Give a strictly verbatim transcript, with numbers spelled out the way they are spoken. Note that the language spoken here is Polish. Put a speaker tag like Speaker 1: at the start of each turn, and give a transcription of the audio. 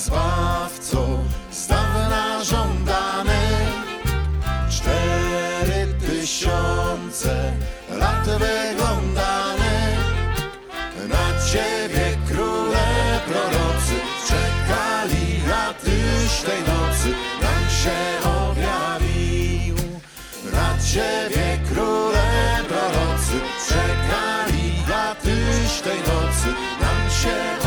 Speaker 1: Zbawco z dawna żądany. Cztery tysiące lat wyglądany. Na Ciebie króle prorocy czekali, a Tyś tej nocy nam się objawił. Na Ciebie króle prorocy czekali, a Tyś tej nocy nam się